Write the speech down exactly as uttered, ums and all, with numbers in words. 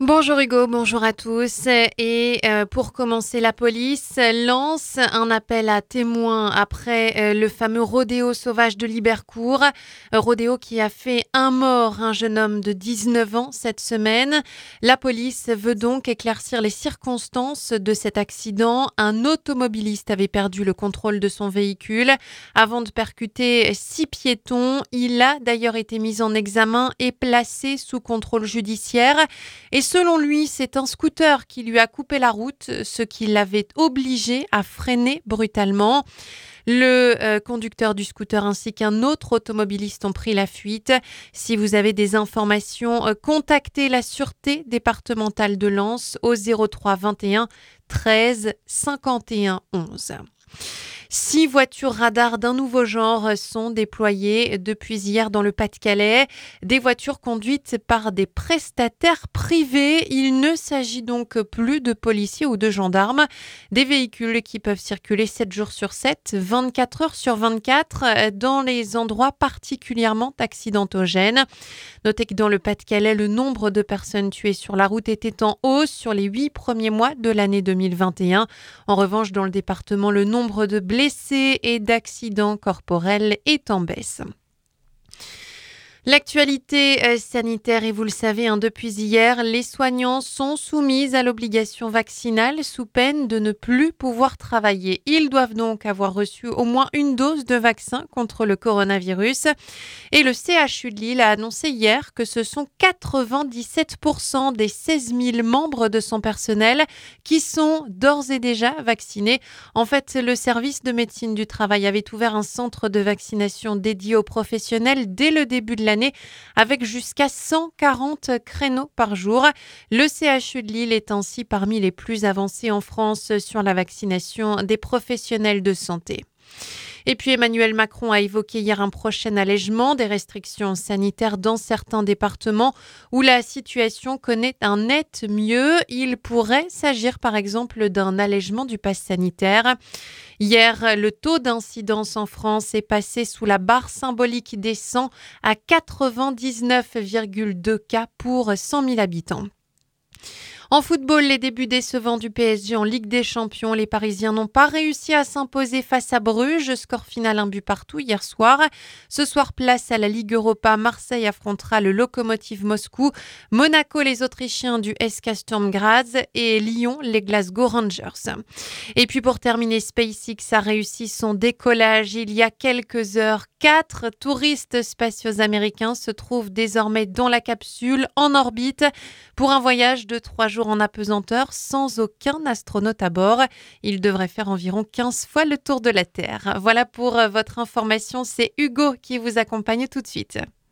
Bonjour Hugo, bonjour à tous. Et euh, pour commencer, la police lance un appel à témoins après euh, le fameux rodéo sauvage de Libercourt. Un rodéo qui a fait un mort, un jeune homme de dix-neuf ans cette semaine. La police veut donc éclaircir les circonstances de cet accident. Un automobiliste avait perdu le contrôle de son véhicule avant de percuter six piétons. Il a d'ailleurs été mis en examen et placé sous contrôle judiciaire. Et selon lui, c'est un scooter qui lui a coupé la route, ce qui l'avait obligé à freiner brutalement. Le euh, conducteur du scooter ainsi qu'un autre automobiliste ont pris la fuite. Si vous avez des informations, euh, contactez la Sûreté départementale de Lens au zéro trois vingt et un treize cinquante et un onze. Six voitures radars d'un nouveau genre sont déployées depuis hier dans le Pas-de-Calais. Des voitures conduites par des prestataires privés. Il ne s'agit donc plus de policiers ou de gendarmes. Des véhicules qui peuvent circuler sept jours sur sept, vingt-quatre heures sur vingt-quatre dans les endroits particulièrement accidentogènes. Notez que dans le Pas-de-Calais, le nombre de personnes tuées sur la route était en hausse sur les huit premiers mois de l'année deux mille vingt et un. En revanche, dans le département, le nombre de blessés et d'accidents corporels est en baisse. L'actualité sanitaire, et vous le savez, hein, depuis hier, les soignants sont soumis à l'obligation vaccinale sous peine de ne plus pouvoir travailler. Ils doivent donc avoir reçu au moins une dose de vaccin contre le coronavirus. Et le C H U de Lille a annoncé hier que ce sont quatre-vingt-dix-sept pour cent des seize mille membres de son personnel qui sont d'ores et déjà vaccinés. En fait, le service de médecine du travail avait ouvert un centre de vaccination dédié aux professionnels dès le début de l'année, avec jusqu'à cent quarante créneaux par jour. Le C H U de Lille est ainsi parmi les plus avancés en France sur la vaccination des professionnels de santé. Et puis Emmanuel Macron a évoqué hier un prochain allègement des restrictions sanitaires dans certains départements où la situation connaît un net mieux. Il pourrait s'agir par exemple d'un allègement du pass sanitaire. Hier, le taux d'incidence en France est passé sous la barre symbolique des cent à quatre-vingt-dix-neuf virgule deux cas pour cent mille habitants. En football, les débuts décevants du P S G en Ligue des Champions. Les Parisiens n'ont pas réussi à s'imposer face à Bruges. Score final un but partout hier soir. Ce soir, place à la Ligue Europa. Marseille affrontera le Lokomotiv Moscou. Monaco, les Autrichiens du S K Sturm Graz. Et Lyon, les Glasgow Rangers. Et puis pour terminer, SpaceX a réussi son décollage il y a quelques heures. Quatre touristes spatiaux américains se trouvent désormais dans la capsule en orbite pour un voyage de trois jours en apesanteur sans aucun astronaute à bord. Il devrait faire environ quinze fois le tour de la Terre. Voilà pour votre information, c'est Hugo qui vous accompagne tout de suite.